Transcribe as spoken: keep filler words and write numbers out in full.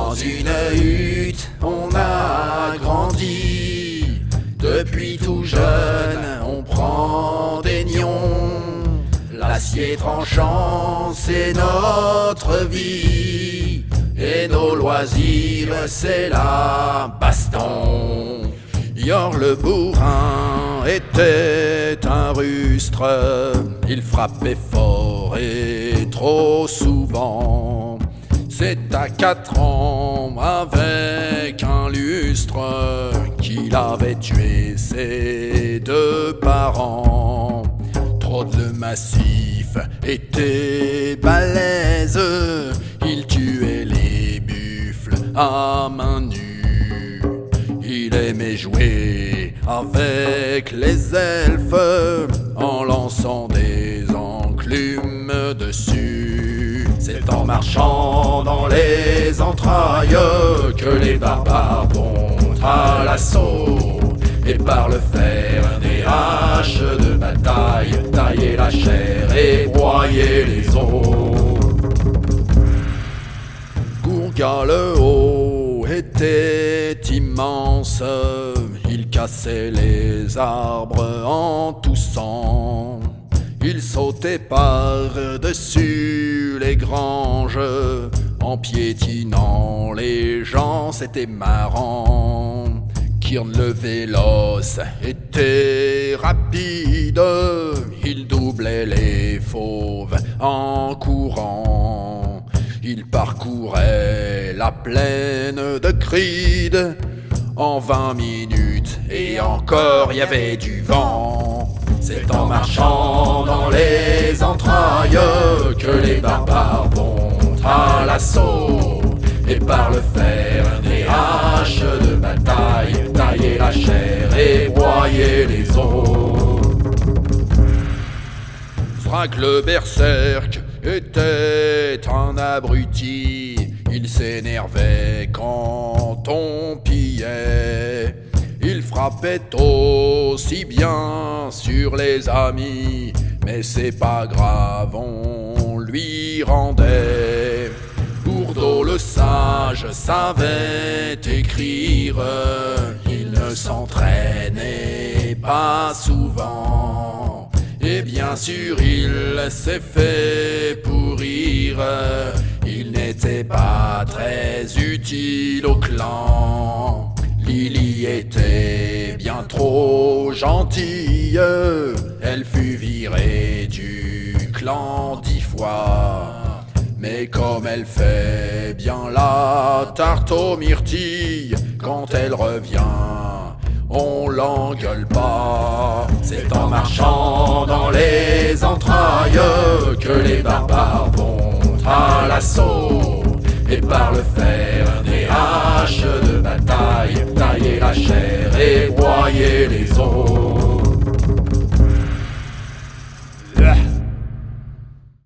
Dans une hutte, on a grandi. Depuis tout jeune, on prend des nions. L'acier tranchant, c'est notre vie. Et nos loisirs, c'est la baston. Yor le bourrin était un rustre. Il frappait fort et trop souvent. C'est à quatre ans, avec un lustre, qu'il avait tué ses deux parents. Trop de le massif était balèze. Il tuait les buffles à main nue. Il aimait jouer avec les elfes en lançant des enclumes dessus. C'est en marchant dans les entrailles que les barbares vont à l'assaut. Et par le fer des haches de bataille, tailler la chair et broyer les os. Gourga le haut était immense. Il cassait les arbres en toussant. Il sautait par-dessus les granges en piétinant les gens, c'était marrant. Kirn le véloce était rapide, il doublait les fauves en courant. Il parcourait la plaine de Cride en vingt minutes et encore y avait du vent. C'est en marchant dans les entrailles que les barbares vont à l'assaut. Et par le fer des haches de bataille, tailler la chair et broyer les os. Zrak le berserk était un abruti. Il s'énervait quand on pillait. Il frappait aussi bien sur les amis, mais c'est pas grave, on lui rendait. Bourdeau le sage savait écrire, il ne s'entraînait pas souvent. Et bien sûr il s'est fait pourrir, il n'était pas très utile au clan. Lily était bien trop gentille, elle fut virée du clan dix fois. Mais comme elle fait bien la tarte aux myrtilles, quand elle revient, on l'engueule pas. C'est en marchant dans les entrailles que les barbares vont à l'assaut. Et par le fer des haches de bataille, tailler la chair et broyer les os.